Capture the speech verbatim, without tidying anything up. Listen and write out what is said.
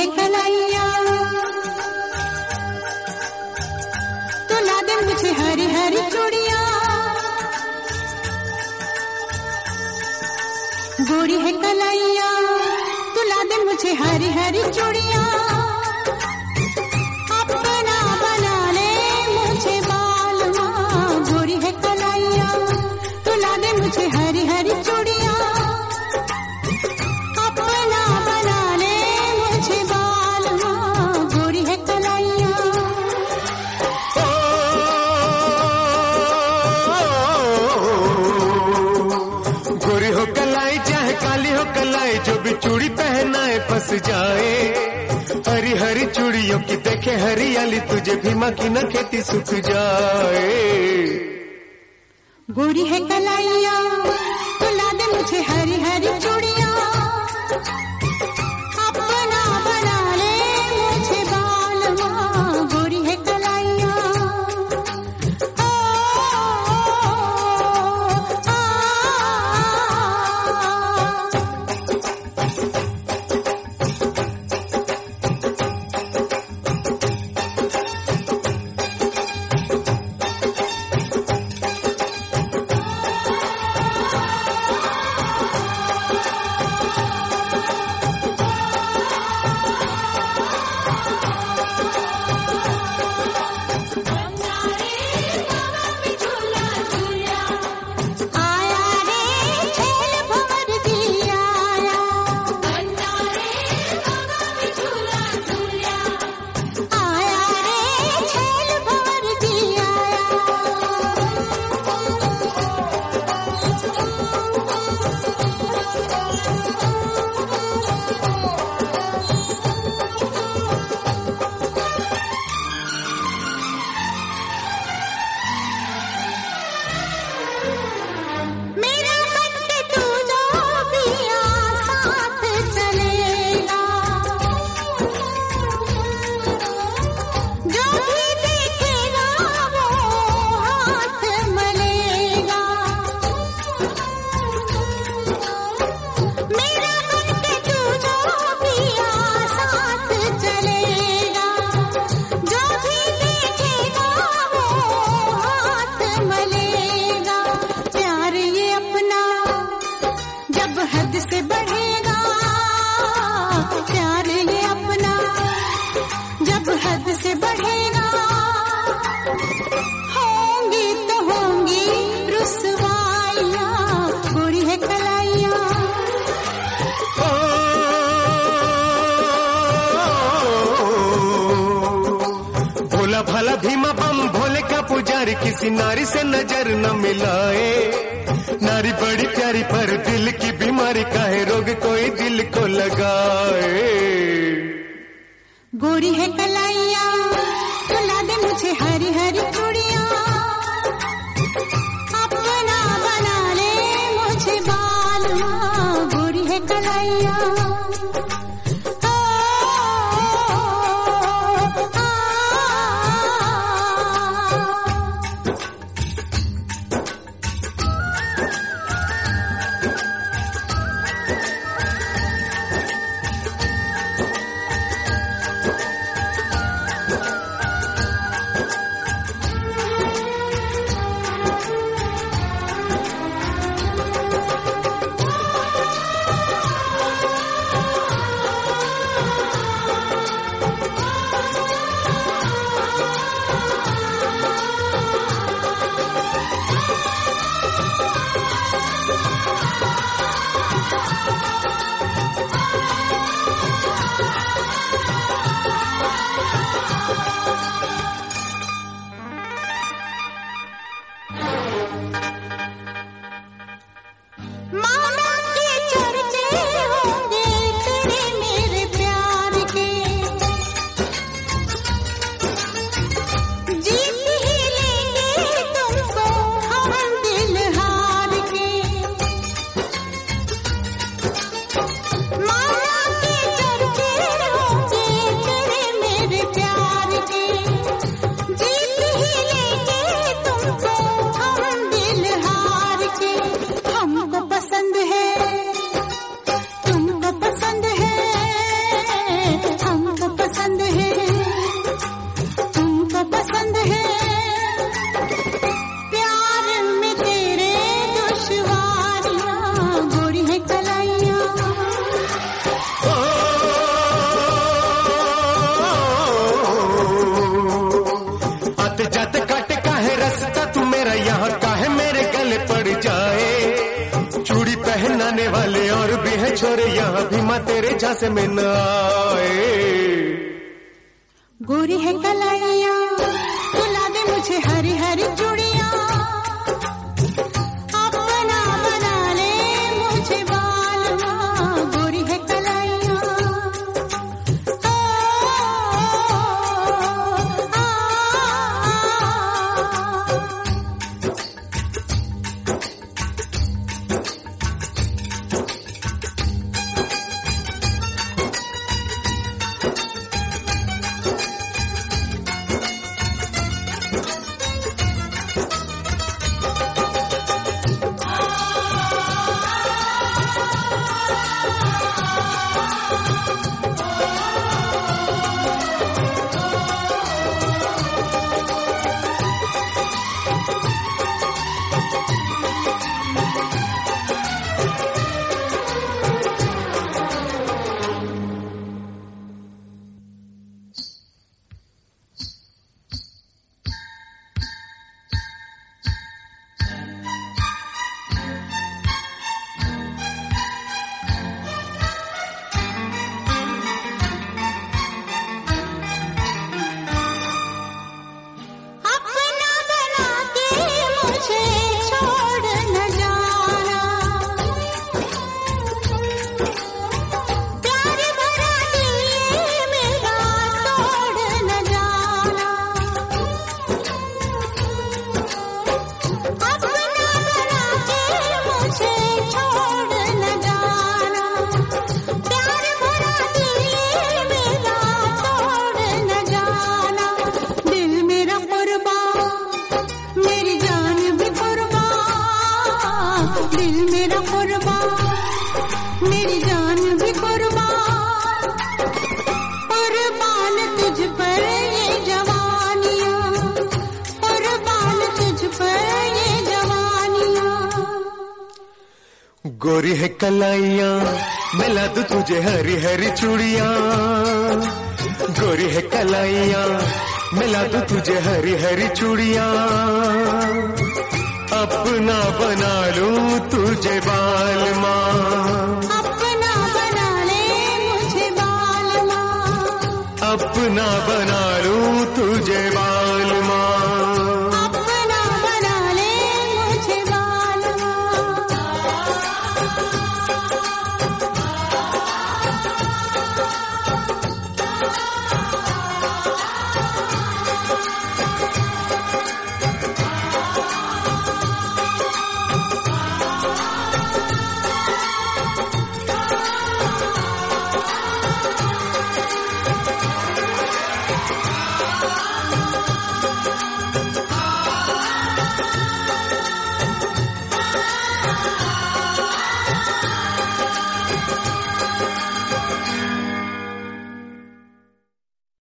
कलाइया तो ला दे मुझे हरी हरी चूड़ियां। गोरी है कलाइया तो ला दे मुझे हरी हरी चूड़ियां। अपना बना ले मुझे बालमा। गोरी है कलाइया तो ला दे मुझे हरी हरी चूड़ियां। अपना बना ले मुझे बालमा। गोरी है कलाइया। गोरी हो कलाई चाहे काली हो कलाई, जो भी चूड़ी पहनाए फंस जाए। हरी हरी चूड़ियों की देखे हरियाली, तुझे भी माँ की न खेती सूख जाए। गोरी है कलाइया तो ला दे मुझे हरी हरी चूड़ियां। अपना बना ले मुझे बालमा। गोरी है कलाइया। ओ, आ, भला भीमा बम भोले का पुजारी, किसी नारी से नजर न मिलाए। नारी बड़ी प्यारी पर दिल की बीमारी, काहे रोग कोई दिल को लगाए। गोरी है कलाइया तो ला दे मुझे हरी हरी चूड़ियां। अपना बना ले मुझे बालमा। गोरी है कलाइया। तेरे झांसे में न आए। गोरी है कलाइया तुला दे मुझे हरी हरी चूड़ियां, अपना बना ले मुझे बालमा। गोरी है कलाइया ओ, आ, दिल मेरा कुर्बान मेरी जान भी कुर्बान, कुर्बान तुझ पर ये जवानियां, कुर्बान तुझ पर ये जवानियां। गोरी है कलाइयां मिला दूं तुझे हरी हरी चूड़ियां, गोरी है कलाइयां मिला दूं तुझे हरी हरी चूड़ियां, अपना बना लूं तुझे बालमा, अपना बना ले मुझे बालमा, अपना बना लूं तुझे